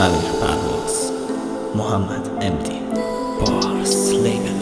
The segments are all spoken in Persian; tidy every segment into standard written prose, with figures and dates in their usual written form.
امیر پرواز، محمد امدی، بارس لیبل.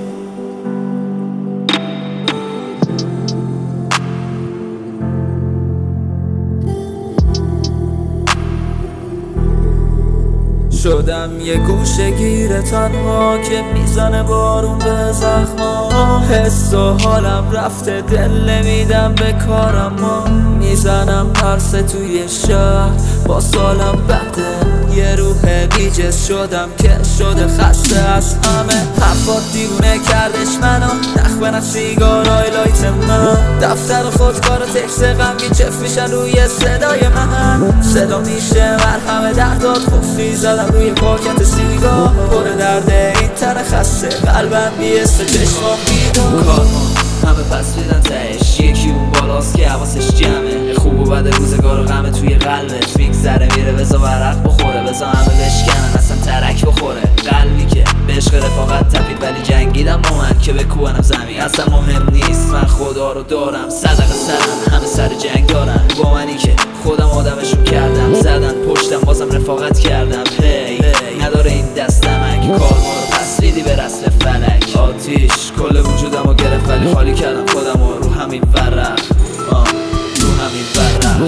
شدم یه گوشه گیر تنها که میزنه بارون به زخما. حس و حالم رفته، دل نمیدم به کارم. ما میزنم پرسه توی شهر، با سالم بده. یه روح بیجس شدم که شده خسته از همه. حرفات دیوونه کردش منو، نخ به نخ سیگار آیلایت من. دفتر خودکار و تکس غمگین چف میشن روی صدای من. صدا میشه مرهم دردات، خفتی زدم روی پاکت سیگار. پر درده این تن خسته، قلبم بیسته چشمام بیدار. کارما همه پس میدن تهش، یکی اون بالاست که حواسش جمعه. خوب و بد روزگار و غمه توی قلبت میگذره میره. بزا ورق بخوره، بزا همه بشکنن اصلا ترک بخوره. قلبی که به عشق رفاقت تپید ولی جنگیدم با من که بکوبنم زمین. اصلا مهم نیست، من خدا رو دارم. صدق سرم همه سر جنگ دارن، با منی که خودم آدمشون کردم. زدن پشتم بازم رفاقت کردم. هی نداره این دستم که کارما رو پس میدی به رسم فلک. آتیش کل وجودمو گرفت ولی خالی کردم خودمو رو همین ورق، رو همین ورق.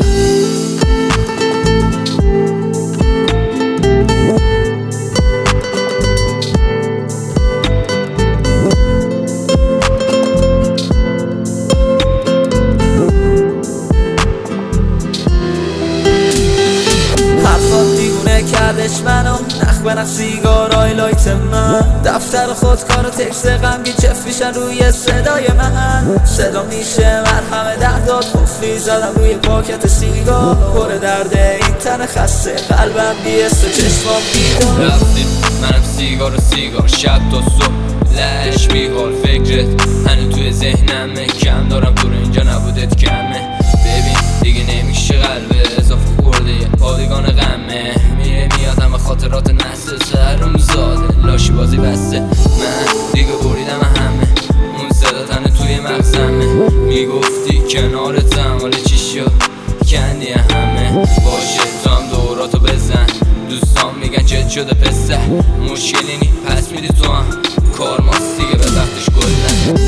کردش منو، نخ به نخ سیگار آیلایت من. دفتر خودکار و تکس غمگین چف میشن روی صدای من. صدا میشه مرهم دردات، خفتی زدم روی پاکت سیگار. پر درده این تن خسته، قلبم بیسته چشمام بیدار. رفتیم منم سیگار و سیگار، شب تا صبح لش بیحال. فکرت هنو توی ذهنمه، کم دارم تو رو اینجا نبودت کمه. ببین دیگه نمیشه قلبه، اضافه خورده یه پادگان غمه. میره میاد همه خاطرات نسل سرم زاده، لاشی بازی بسته. من دیگه بریدم همه، اون صدا تنه توی مغزمه. میگفتی کنارتم ولی چی شد، کندی همه. باشه تو هم دوراتو بزن، دوستان میگن جد شده پسر. مشکلی نی پس میدی تو هم، کارماست دیگه به وقتش گلن.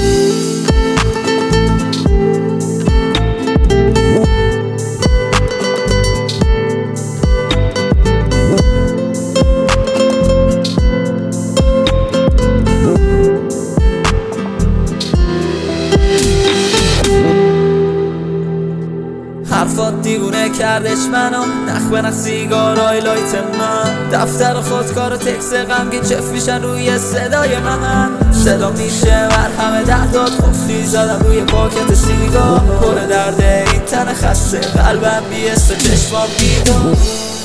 حرفات دیوونه کردش منو، نخ به نخ سیگار آیلایت من. دفتر خودکار و تکس غمگین چف میشن روی صدای من. صدا میشه مرهم دردات، خفتی زدم روی پاکت سیگار. پر درده این تن خسته، قلبم بیسته چشمام بیدار.